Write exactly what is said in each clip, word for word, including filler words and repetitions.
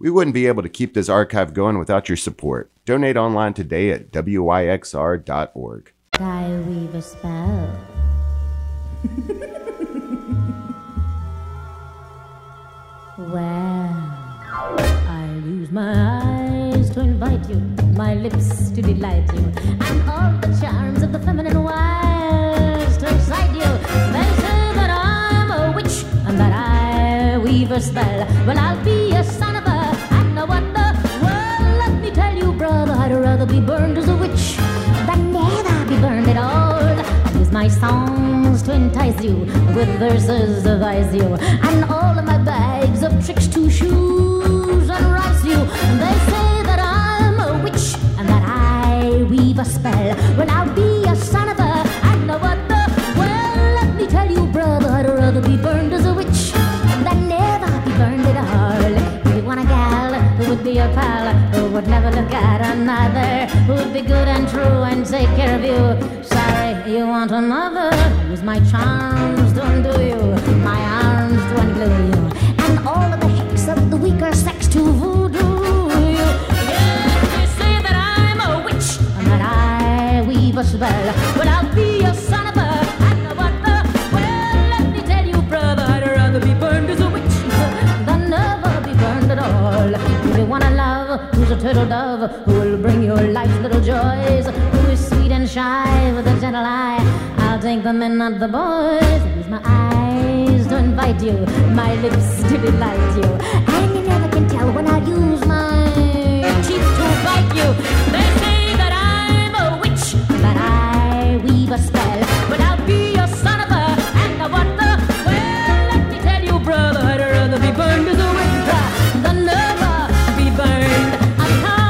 We wouldn't be able to keep this archive going without your support. Donate online today at W Y X R dot org. I weave a spell. Well, I'll use my eyes to invite you, my lips to delight you, and all the charms of the feminine wiles to excite you. They say that I'm a witch and that I weave a spell. Well, I'll be a son of a and a wonder. Well, let me tell you, brother, I'd rather be burned as a witch than never be burned at all. I use my songs to entice you, with verses advise you, and all of my bags of tricks to shoes and rise you. And they say that I'm a witch and that I weave a spell. Well, I'll be a son of a and a wonder. Well, let me tell you, brother, I'd rather be burned as a witch than never be burned at all. If you want a gal who would be your pal, who would never look at another, who would be good and true and take care of you, sorry, you want another. Use my charms to undo you, my arms to unglue you, and all of the hicks of the weaker sex to voodoo you. Yes, they say that I'm a witch and that I weave a spell. Well, I'll be a son of a and a wonder. Well, let me tell you, brother, I'd rather be burned as a witch than never be burned at all. If you want a love who's a turtle dove, who will bring your life's little joys, who is sweet and shy with a gentle eye, I'll take the men, not the boys. Use my eyes to invite you, my lips to delight you, and you never can tell when I use my teeth to bite you. They say that I'm a witch, that I weave a spell, but I'll be your son of a and a wonder. Well, let me tell you, brother, I'd rather be burned as a witch than never be burned at all.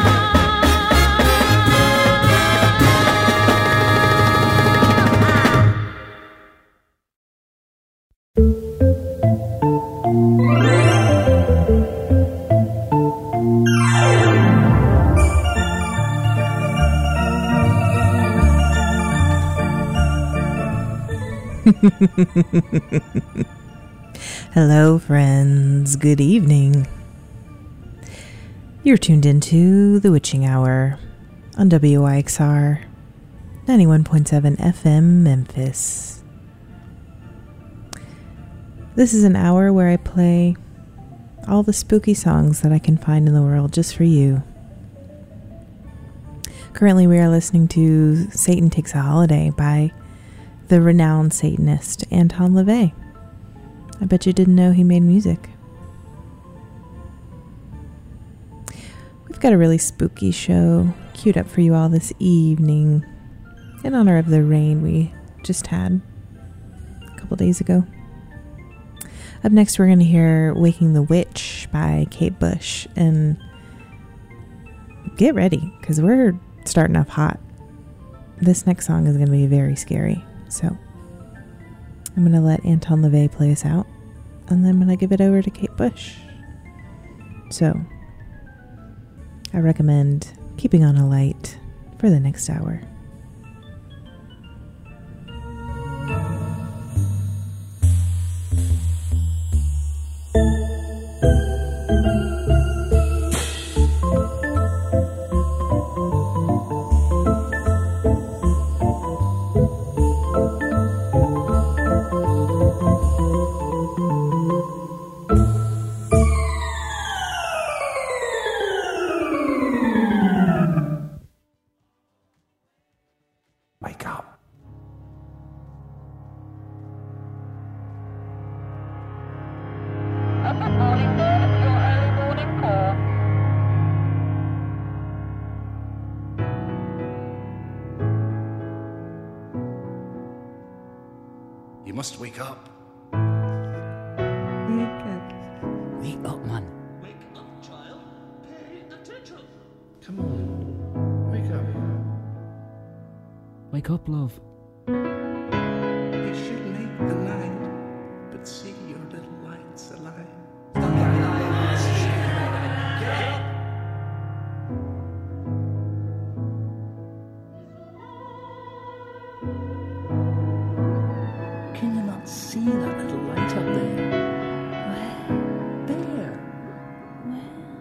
Hello, friends. Good evening. You're tuned into The Witching Hour on W Y X R ninety-one point seven F M Memphis. This is an hour where I play all the spooky songs that I can find in the world just for you. Currently, we are listening to Satan Takes a Holiday by the renowned Satanist Anton LaVey. I bet you didn't know he made music. We've got a really spooky show queued up for you all this evening in honor of the rain we just had a couple days ago. Up next, we're going to hear Waking the Witch by Kate Bush. And get ready, because we're starting off hot. This next song is going to be very scary. So I'm going to let Anton LaVey play us out, and then I'm going to give it over to Kate Bush. So I recommend keeping on a light for the next hour. must wake up. Wake up. Wake up, man. Wake up, child. Pay attention. Come on. Wake up. Wake up, love. You should make the night, but see your little lights alive. Can you not see that little light up there? Where? There. Where?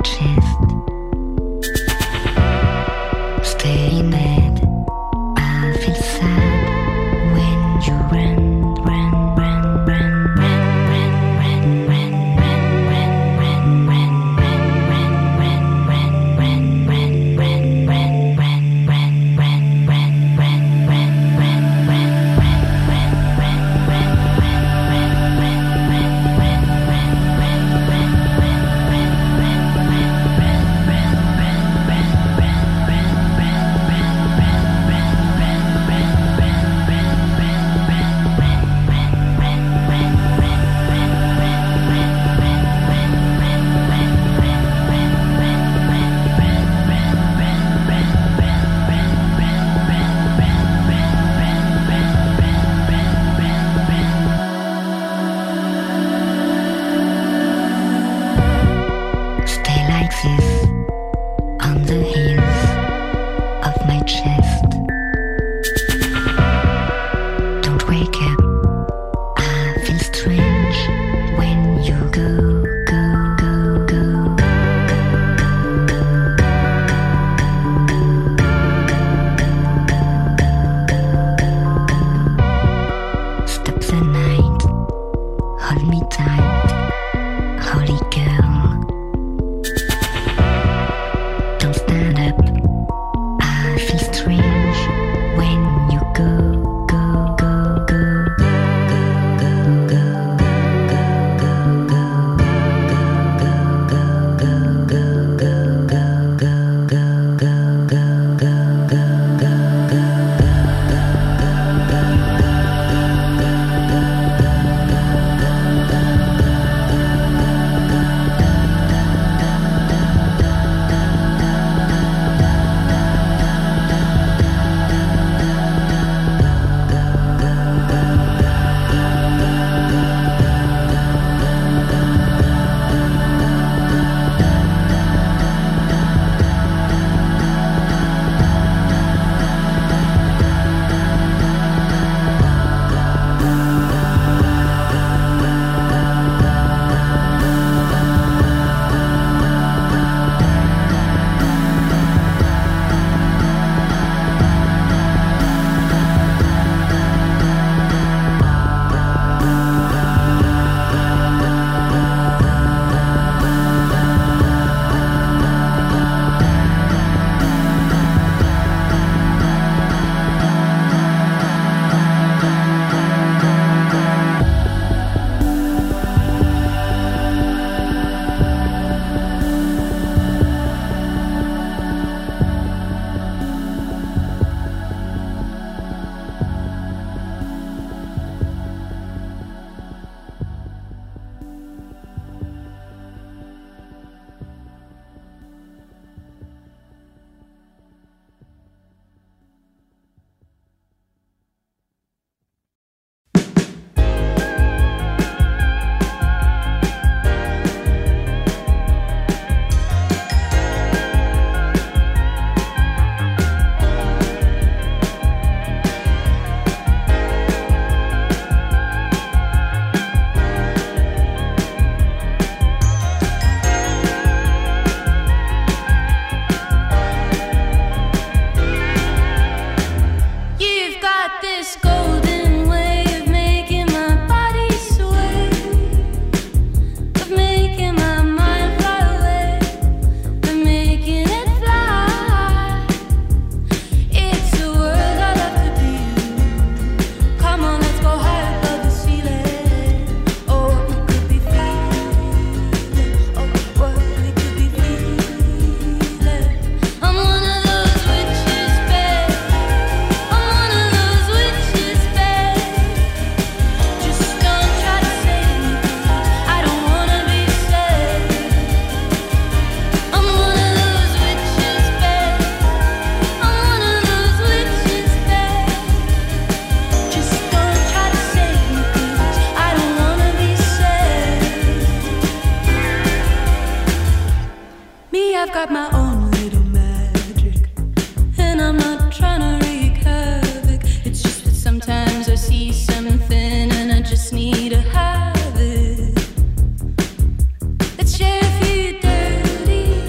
got my own little magic, and I'm not trying to wreak havoc. It's just that sometimes I see something and I just need to have it. Let's share a few dirty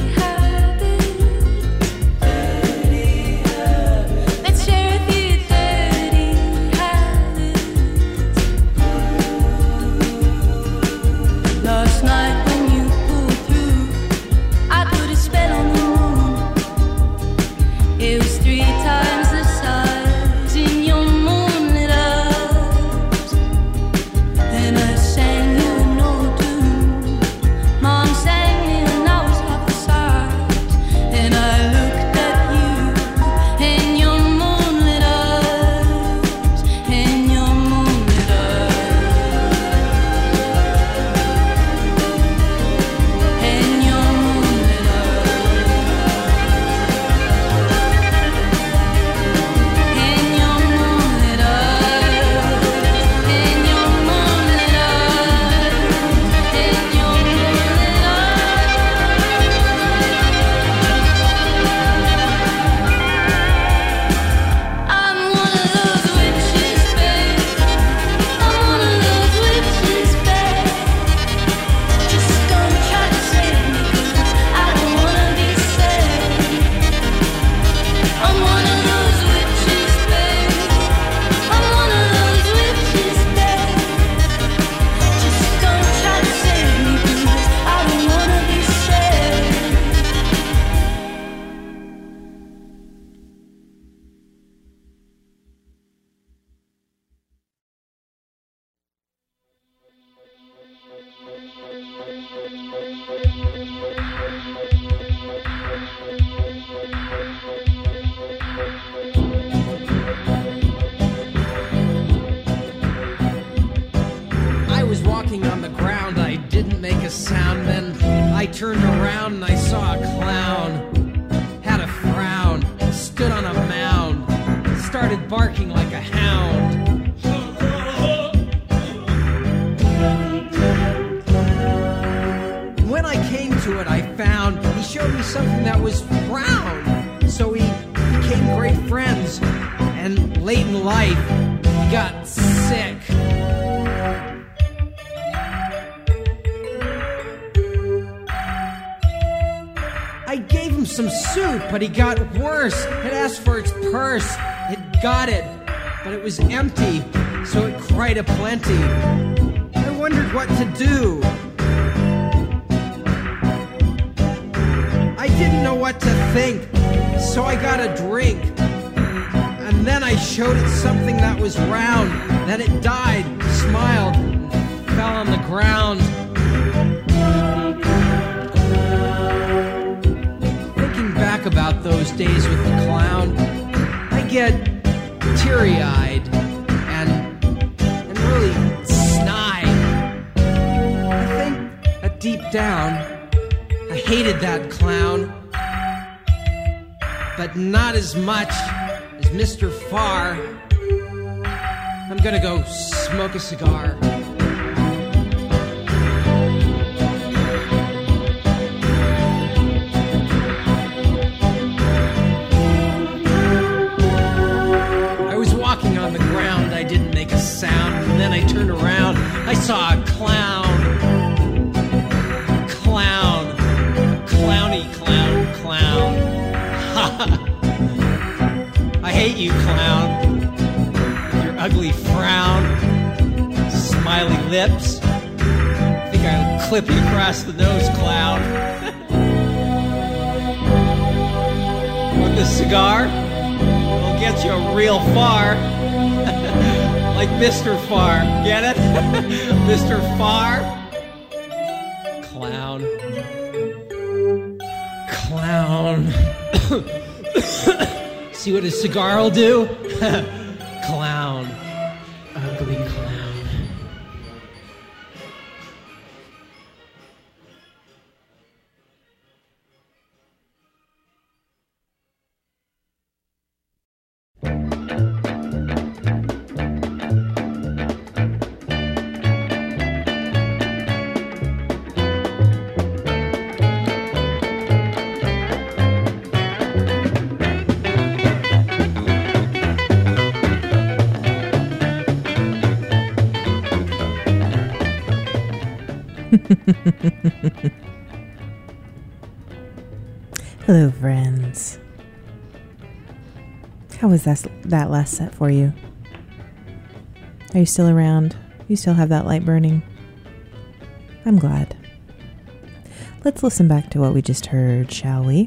and I saw a clown, had a frown, stood on a mound, started barking like a hound. When I came to it, I found he showed me something that was brown. So we became great friends, and late in life, he got sick. I gave him some soup, but he got worse. It asked for its purse. It got it, but it was empty, so it cried aplenty. I wondered what to do. I didn't know what to think, so I got a drink. And then I showed it something that was round. Then it died, smiled, and fell on the ground. Thinking back about those days with the clown, I get teary-eyed and, and really snide. I think that deep down, I hated that clown, but not as much as Mister Farr. I'm gonna go smoke a cigar. I was walking on the ground, I didn't make a sound, and then I turned around, I saw a clown. Clown. Clowny clown clown. I hate you, clown. Your ugly frown, smiley lips. I think I'll clip you across the nose, clown. Want this cigar? It'll get you real far. Like Mister Farr. Get it? Mister Farr? Clown. Clown. See what a cigar will do? Clown. Ugly clown. Hello, friends. How was that, that last set for you? Are you still around? You still have that light burning? I'm glad. Let's listen back to what we just heard, shall we?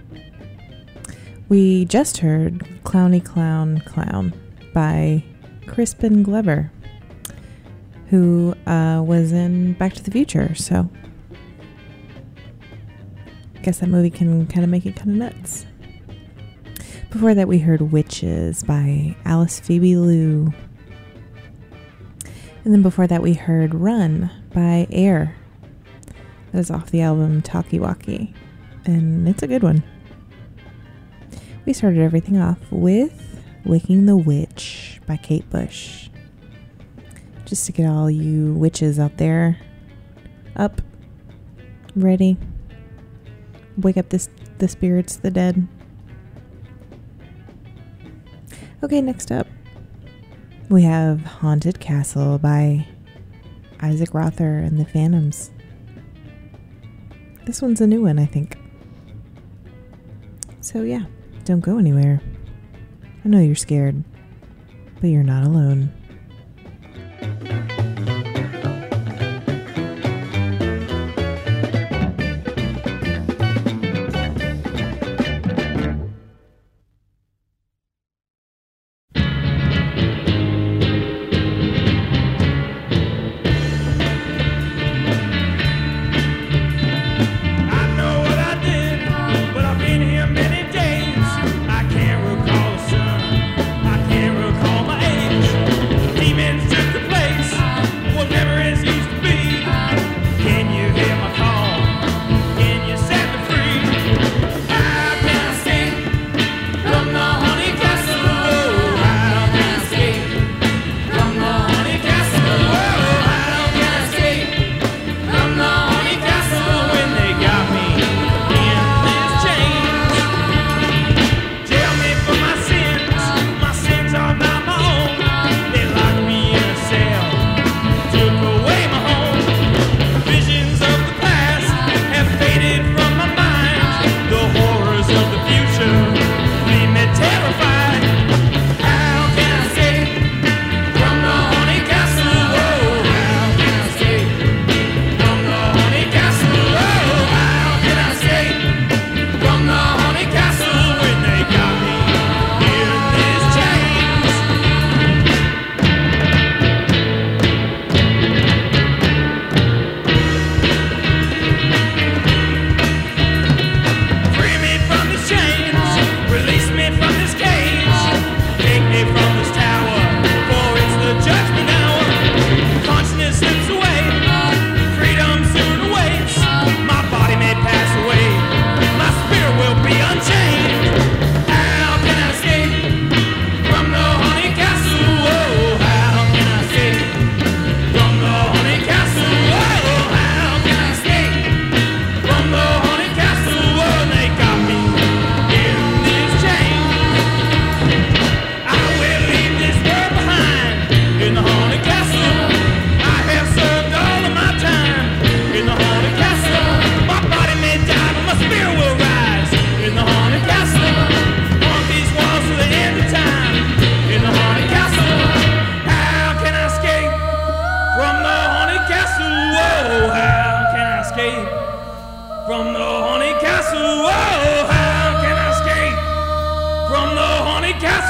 We just heard Clowny Clown Clown by Crispin Glover, who uh, was in Back to the Future, so guess that movie can kind of make it kind of nuts. Before that, we heard Witches by Alice Phoebe Lou. And then before that, we heard Run by Air. That is off the album Talkie Walkie, and it's a good one. We started everything off with Waking the Witch by Kate Bush. Just to get all you witches out there up, ready. Wake up this, the spirits, the dead. Okay, next up, we have Haunted Castle by Isaac Rother and the Phantoms. This one's a new one, I think. So yeah, don't go anywhere. I know you're scared, but you're not alone. Demons took the place.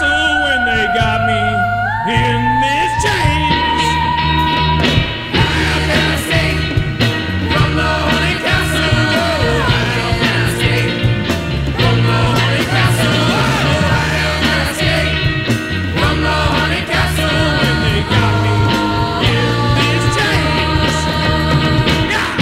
castle when they got me in this chains. How can I escape from the honey castle? How can I escape from the honey castle? How can I escape from the honey castle when they got me in these chains? Yeah.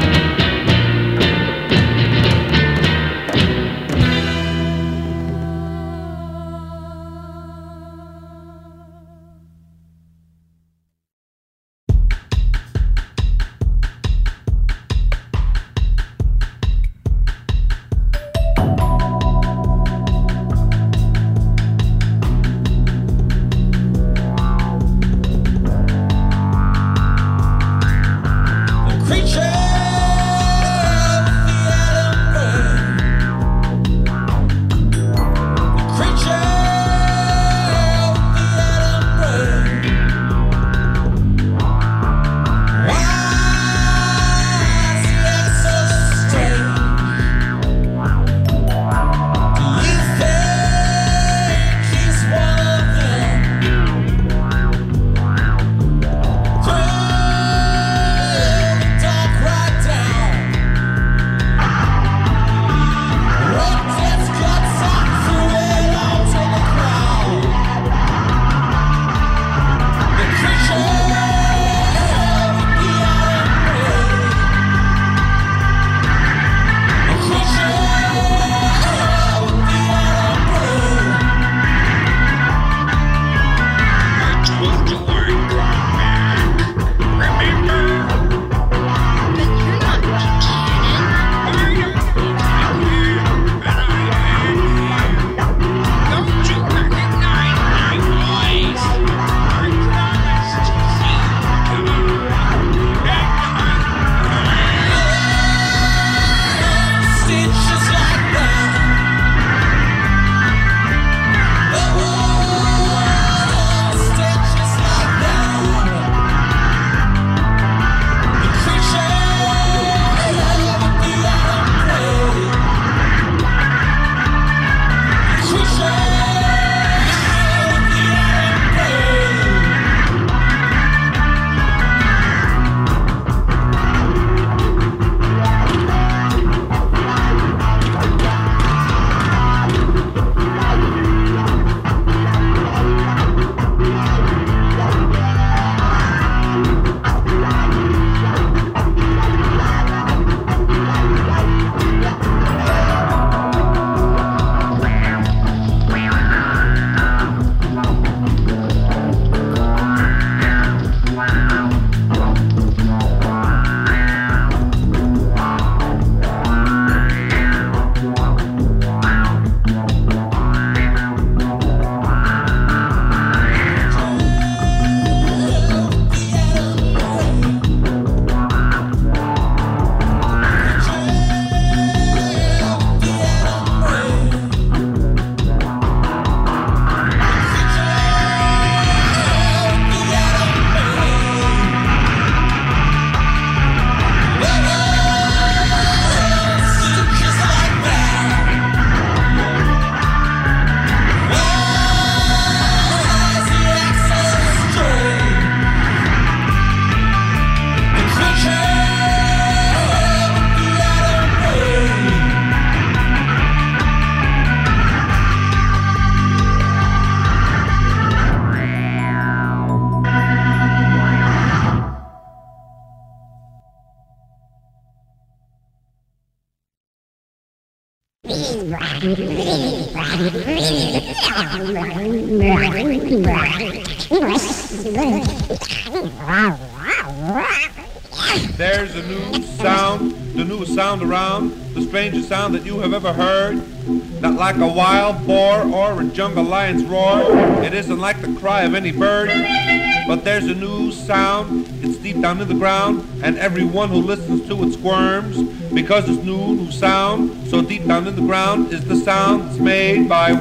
There's a new sound, the newest sound around, the strangest sound that you have ever heard. Not like a wild boar or a jungle lion's roar. It isn't like the cry of any bird. But there's a new sound, it's deep down in the ground, and everyone who listens to it squirms. Because this new, new sound, so deep down in the ground, is the sound that's made by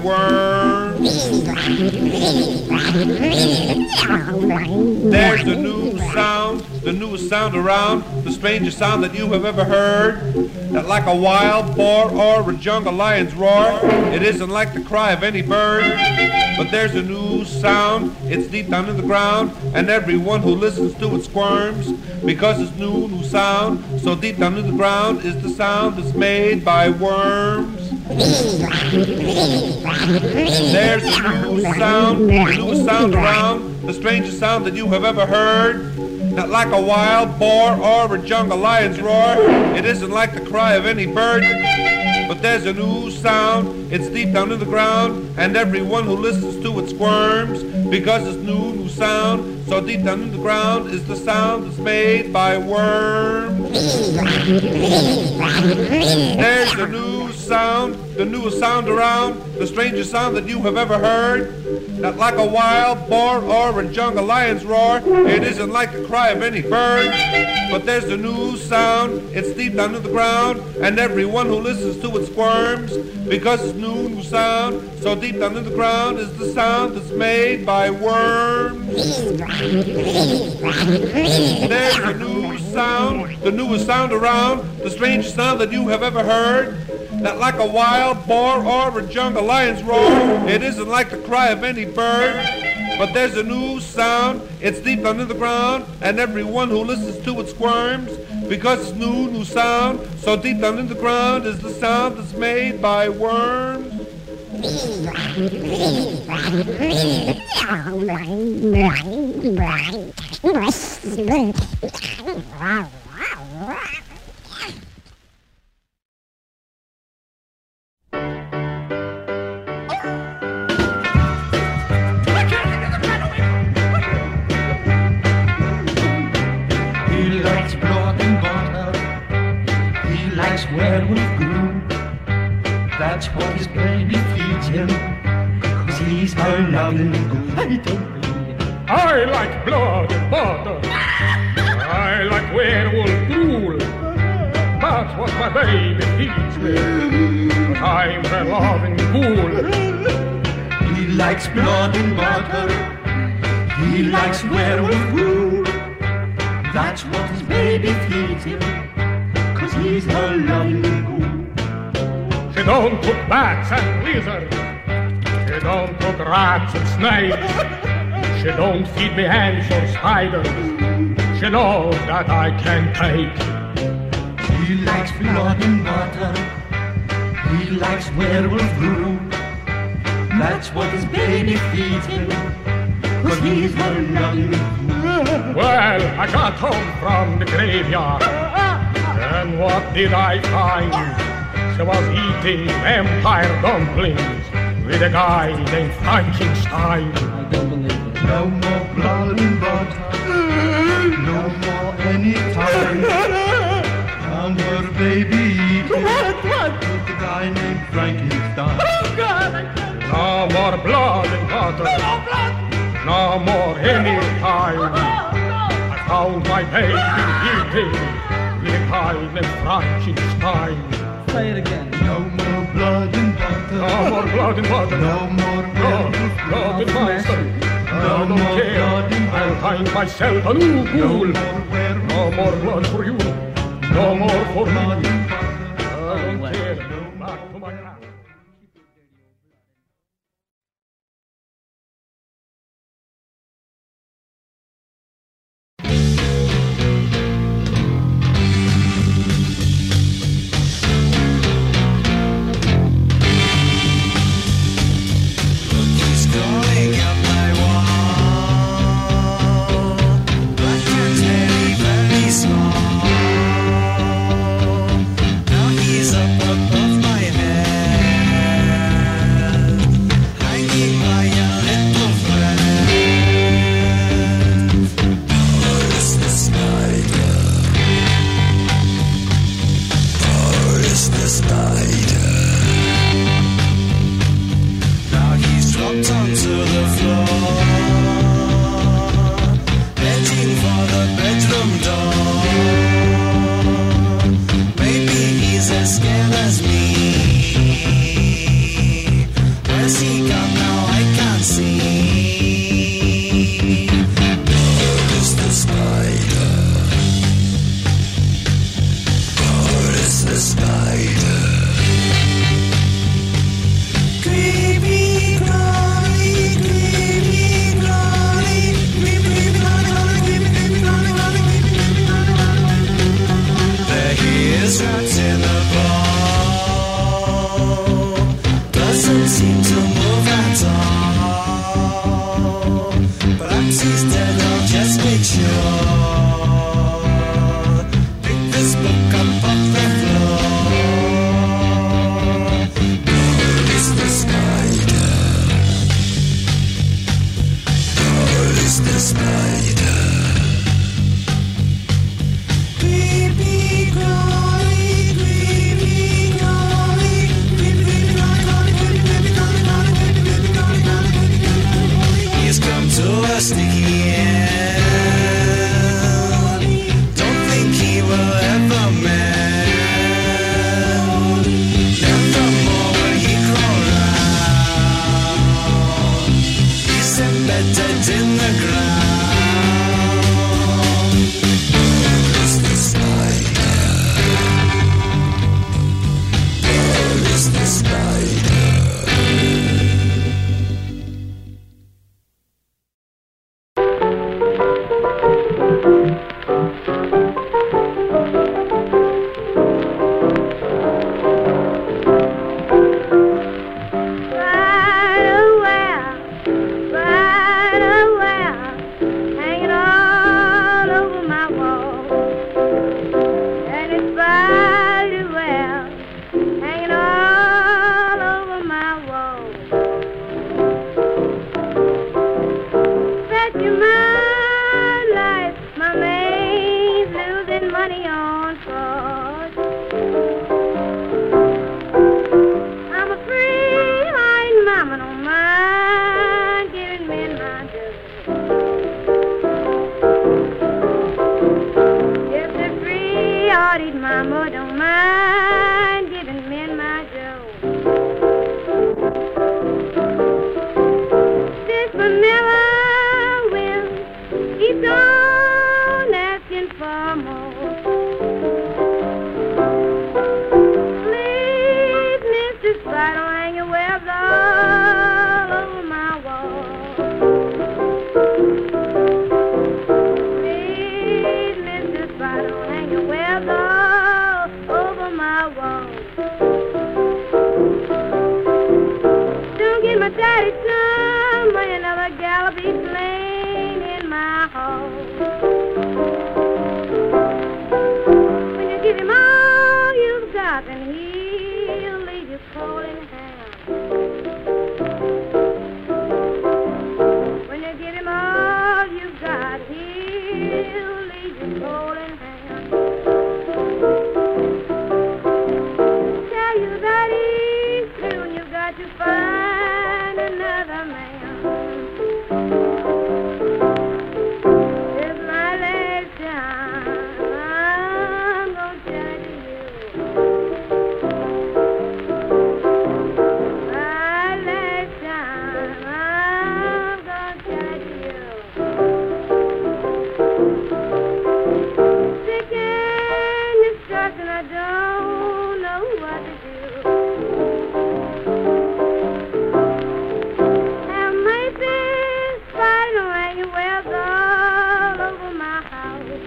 worms. There's a new sound, the newest sound around, the strangest sound that you have ever heard. That like a wild boar or a jungle lion's roar, it isn't like the cry of any bird. But there's a new sound, it's deep down in the ground, and everyone who listens to it squirms, because it's new, new sound, so deep down in the ground is the sound that's made by worms. There's a new sound, the newest sound around, the strangest sound that you have ever heard. Not like a wild boar or a jungle lion's roar, it isn't like the cry of any bird. But there's a new sound, it's deep down in the ground, and everyone who listens to it squirms, because it's new, new sound, so deep down in the ground is the sound that's made by worms. There's a new sound, the newest sound around, the strangest sound that you have ever heard. Not like a wild boar or a jungle lion's roar, it isn't like the cry of any bird. But there's a new sound, it's deep down in the ground, and everyone who listens to it squirms, because it's new, new sound, so deep down in the ground is the sound that's made by worms. There's a new sound, the newest sound around, the strangest sound that you have ever heard. Not like a wild boar or a jungle lion's roar, it isn't like the cry of any bird. But there's a new sound, it's deep down in the ground, and everyone who listens to it squirms, because it's new, new sound, so deep down in the ground is the sound that's made by worms. Werewolf glue. That's what his baby feeds him, cause he's her loving goo. I don't believe it. I like blood and butter. I like werewolf drool. That's what my baby feeds me, cause I'm her loving ghoul. He likes blood and butter. He likes werewolf glue. That's what his baby feeds him, he's her loving goo. She don't cook bats and lizards. She don't cook rats and snakes. She don't feed me ants or spiders. She knows that I can take. He likes blood and butter. He likes werewolf glue. That's what his baby feeds him, cause he's her loving goo. Well, I got home from the graveyard, and what did I find? She was eating vampire dumplings with a guy named Frankenstein. I don't believe it. No more blood and butter. No more any time. Found her baby eating What? What? with a guy named Frankenstein. Oh, God! I can't. No more blood and butter. No more blood. No more any time. I found my baby eating with a guy named Frankenstein. Say it again. No more blood and butter. No more blood and butter. No more No, no, good master. No I don't more care. blood and I'll butter. find myself a new No ghoul. more werewolf. No more blood for you. No more for blood me. and butter. I don't care. Back to my craft. Very small. doesn't seem to move at all. Perhaps he's dead, I'll just make sure. Pick this book up off the floor. God is the spider. God is the spider. Creepy crawly, creepy crawly, creepy crawly, creepy crawly, creepy crawly, creepy crawly, creepy crawly. He has come to a sticky end. Don't think he will ever mend. Nevermore will he crawl round. He's embedded in the ground. God is the spider. God is the spider. Hanging all over my wall. And it's very well, hanging all over my wall. Bet you my life, my maid's losing money on fraud. I'm a free-minded mama, don't mind giving men my due. If they're free-hearted mama, don't mind giving men my due. This vanilla will keep on asking for more. Please, Mister Spider, hang your webs all over my wall. Please, Mister Spider, hang your webs all over my wall. Don't get my daddy some, or another gal will be slain in my hall. When you give him all you've got, then he'll leave you cold in hand. When you give him all you've got, he'll leave you cold in hand. Tell you that he's through and you've got to find another man. It's my last time, I'm gonna tell it to you. My last time, I'm gonna tell it to you. Sick and distressed and I don't know what to do. Have mercy, Spider, hang your webs all over my house.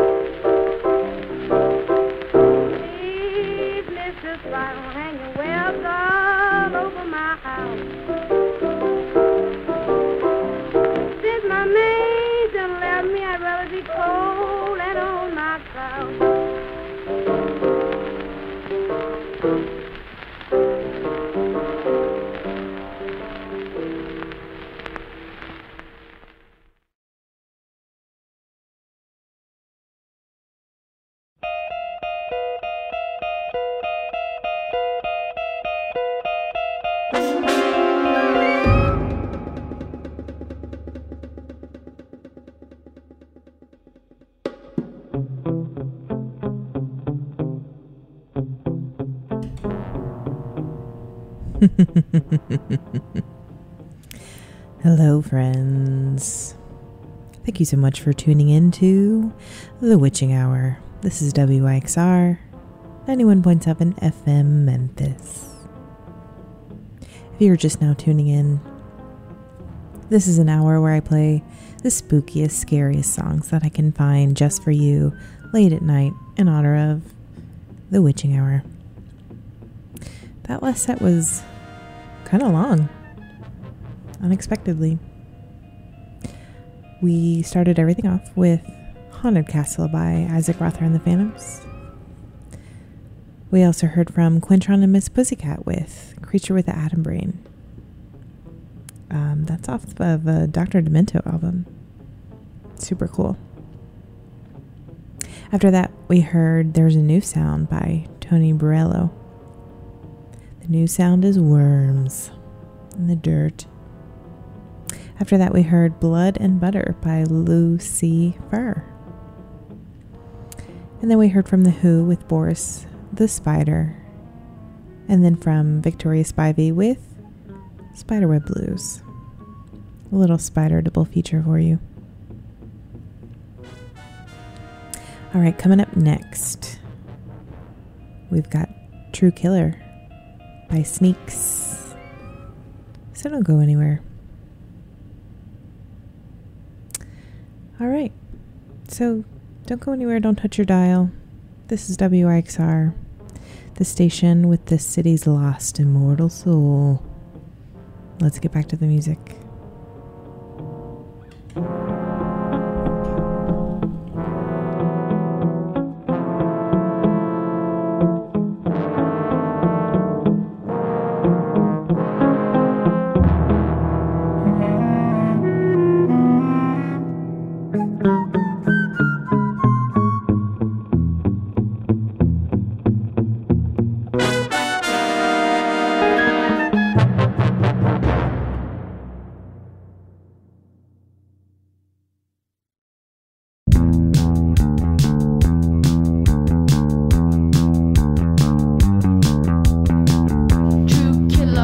Please, Mister Spider, hang your webs all over my house. Since my maid done left me, I'd rather be cold and on my couch. Hello, friends. Thank you so much for tuning in to The Witching Hour. This is W I X R ninety-one point seven F M Memphis. If you're just now tuning in, this is an hour where I play the spookiest, scariest songs that I can find just for you late at night in honor of The Witching Hour. That last set was kind of long, unexpectedly. We started everything off with Haunted Castle by Isaac Rother and the Phantoms. We also heard from Quintron and Miss Pussycat with Creature with the Atom Brain. Um, that's off of a Doctor Demento album. Super cool. After that, we heard There's a New Sound by Tony Borello. The new sound is Worms in the Dirt. After that, we heard Blood and Butter by Lucy Fur. And then we heard from The Who with Boris the Spider. And then from Victoria Spivey with Spiderweb Blues. A little spider double feature for you. All right, coming up next, we've got True Killer by Sneaks. So don't go anywhere. All right, so don't go anywhere, don't touch your dial. This is W I X R, the station with the city's lost immortal soul. Let's get back to the music. True killer.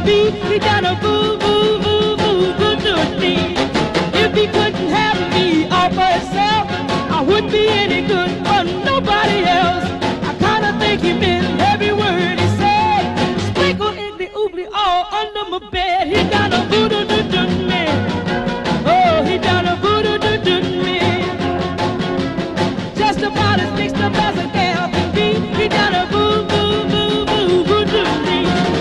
be. He done a boo, boo, boo, boo, boo to me. If he couldn't have me all by himself, I wouldn't be any good for nobody else. I kinda think he meant every word he said. Sprinkle iggly oogly all under my bed. He done a voodoo doo doo me. Oh, he done a voodoo doo doo me. Just about as mixed up as a gal can be. He done a boo boo boo boo boo doo me.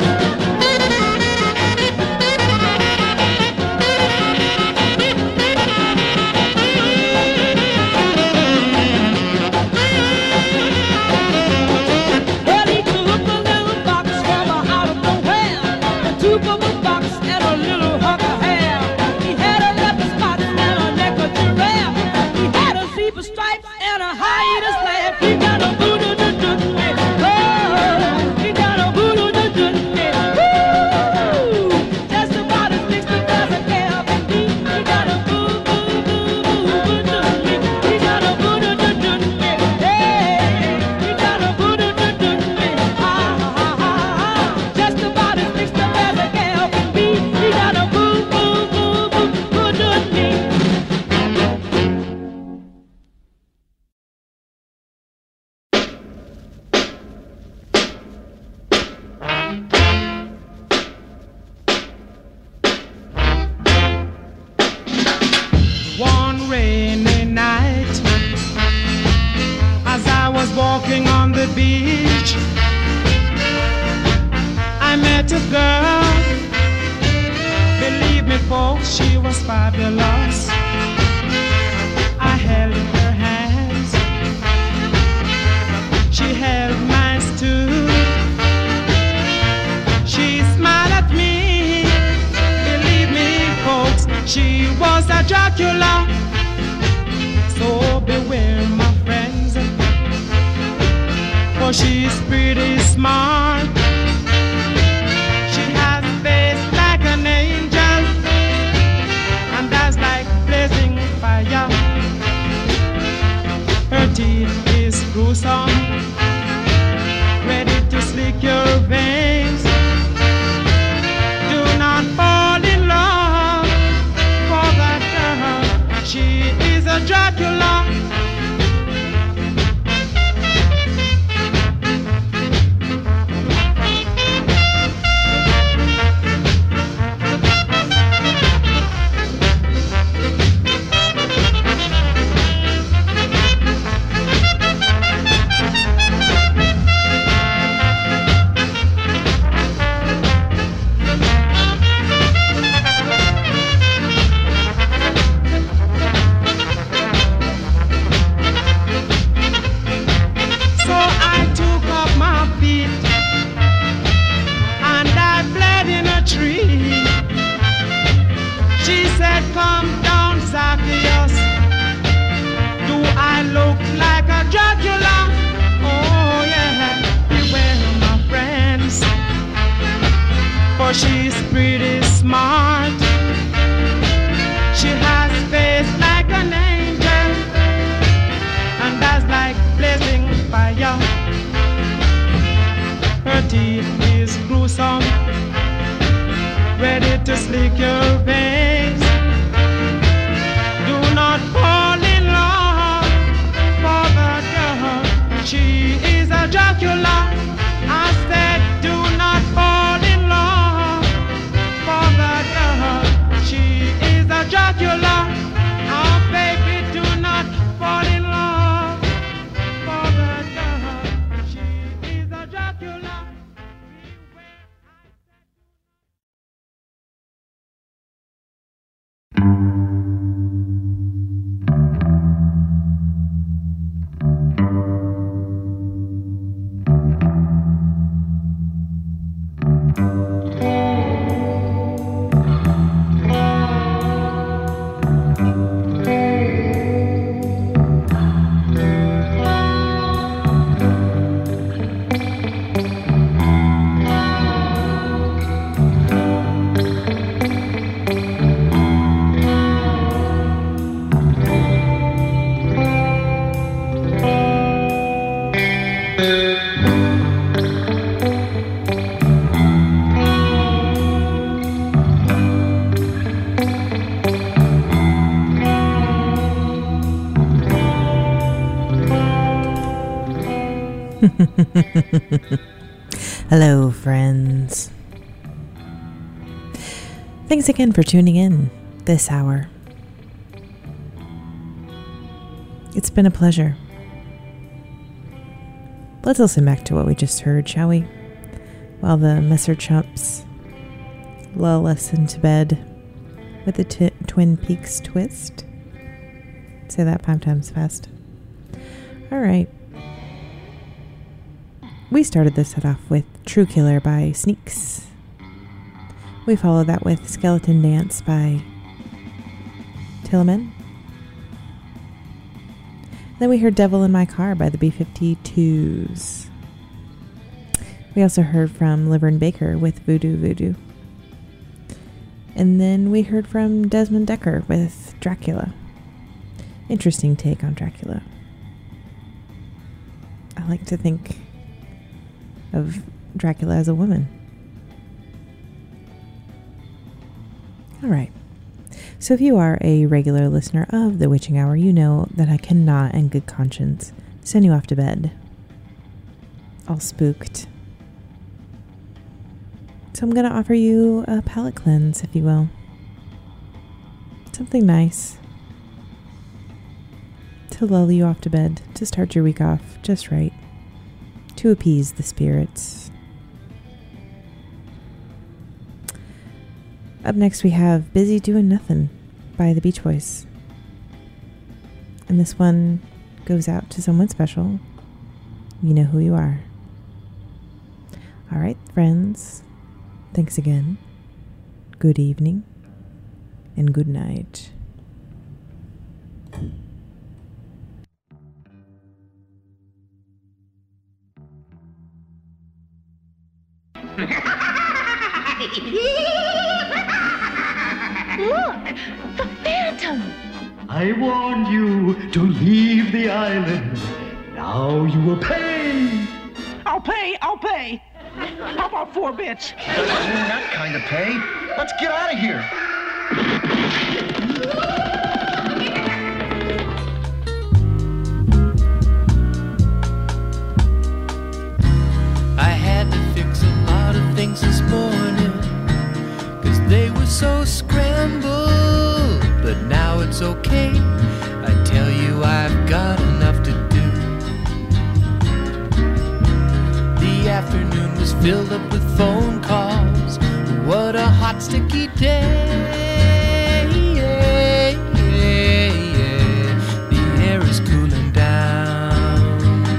Well, he took a little box from out of nowhere, a two-bubble box and a little hunk of hair. He had a leopard spot and a neck of giraffe. He had a zebra stripe and a hyena's laugh. He done a voodoo doo doo me. Oh, he done a voodoo doo doo me. Woo! Just about as mixed up as a gal can be. He done a boo boo boo boo boo doo me. He done a voodoo doo doo me. Hey, he done a voodoo doo doo me. Ah ha ha ha. Just about as mixed up as a gal can be. He done a boo boo boo boo boo doo me. One rainy night, as I was walking on the beach, I met a girl. Believe me, folks, she was fabulous. I held her hands, she held mine too. She smiled at me. Believe me, folks, she was a Dracula. So beware, my friends, for she's pretty smart. She has a face like an angel and eyes like blazing fire. Her teeth is gruesome, ready to slick your veins. Do not fall in love for that girl. She is a Dracula. So I took up my feet and I bled in a tree. She said, come down, Zacchaeus. Do I look like a Dracula? Oh yeah, beware, my friends, for she's pretty smart. She has a face like an angel and eyes like blazing fire. Her teeth is gruesome, ready to slick your veins. Do not fall in love for the girl. She is a Dracula. I said, do not fall in love for the girl. She is a Dracula. Oh, baby, do not fall in love for the girl. She is a Dracula. Hello, friends. Thanks again for tuning in this hour. It's been a pleasure. Let's listen back to what we just heard, shall we? While the Messer Chumps lull us into bed with a t- Twin Peaks twist. Say that five times fast. All right. We started this set off with True Killer by Sneaks. We followed that with Skeleton Dance by Tilleman. Then we heard Devil in My Car by the B fifty-twos. We also heard from Laverne Baker with Voodoo Voodoo. And then we heard from Desmond Decker with Dracula. Interesting take on Dracula. I like to think of Dracula as a woman. All right. So if you are a regular listener of The Witching Hour, you know that I cannot, in good conscience, send you off to bed all spooked. So I'm going to offer you a palate cleanse, if you will. Something nice to lull you off to bed, to start your week off just right, to appease the spirits. Up next we have Busy Doing Nothing by the Beach Boys. And this one goes out to someone special. You know who you are. All right, friends. Thanks again. Good evening and good night. Look, the Phantom! I warned you to leave the island. Now you will pay. I'll pay, I'll pay. How about four bits? That kind of pay. Let's get out of here. I had to fix a lot of things this morning, 'cause they were so scrambled. But now it's okay. I tell you, I've got enough to do. The afternoon was filled up with phone calls. What a hot, sticky day. The air is cooling down.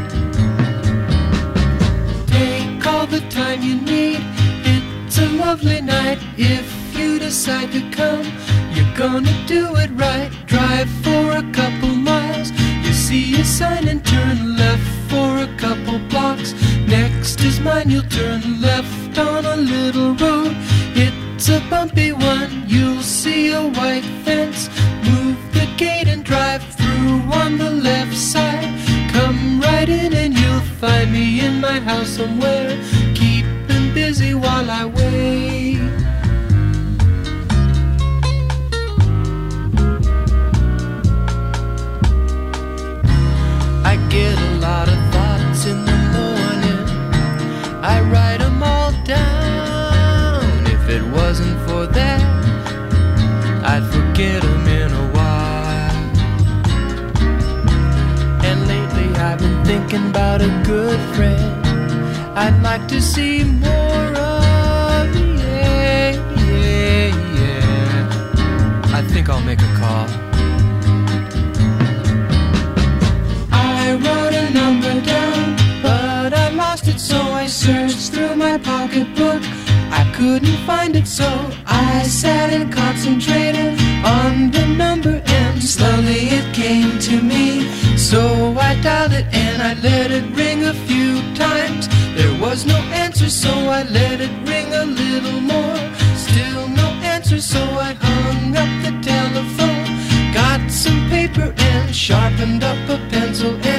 Take all the time you need. It's a lovely night. If you decide to come, you're gonna do it right. Drive for a couple miles. You see a sign and turn left for a couple blocks. Next is mine, you'll turn left on a little road. It's a bumpy one, you'll see a white fence. Move the gate and drive through on the left side. Come right in and you'll find me in my house somewhere, keeping busy while I wait. I get a lot of thoughts in the morning. I write them all down. If it wasn't for that, I'd forget them in a while. And lately I've been thinking about a good friend I'd like to see more of. Yeah, yeah, yeah. I think I'll make a call. I wrote a number down, but I lost it, so I searched through my pocketbook. I couldn't find it, so I sat and concentrated on the number, and slowly it came to me. So I dialed it and I let it ring a few times. There was no answer, so I let it ring a little more. Still no answer, so I hung up the telephone. Got some paper and sharpened up a pencil.